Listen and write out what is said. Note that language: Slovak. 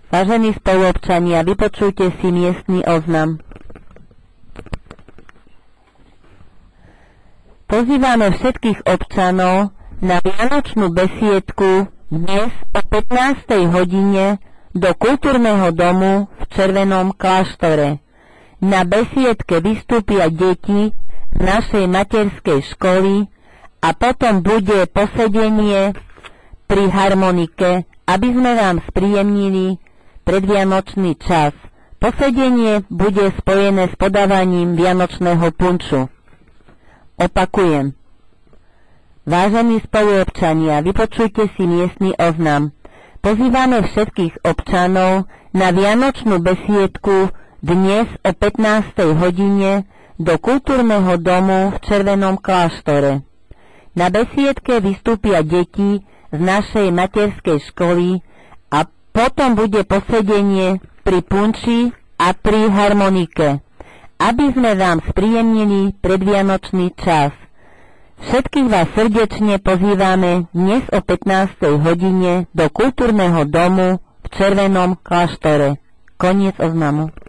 Vážení spoluobčania, vypočujte si miestny oznam. Pozývame všetkých občanov na vianočnú besiedku dnes o 15. hodine do kultúrneho domu v Červenom kláštore. Na besiedke vystúpia deti z našej materskej školy a potom bude posedenie pri harmonike, aby sme vám spríjemnili predvianočný čas. Posedenie bude spojené s podávaním vianočného punču. Opakujem. Vážení spoluobčania, vypočujte si miestny oznam. Pozývame všetkých občanov na vianočnú besiedku dnes o 15. hodine do kultúrneho domu v Červenom kláštore. Na besiedke vystúpia deti z našej materskej školy a potom bude posedenie pri punči a pri harmonike, aby sme vám spríjemnili predvianočný čas. Všetkých vás srdečne pozývame dnes o 15. hodine do kultúrneho domu v Červenom kláštore. Koniec oznamu.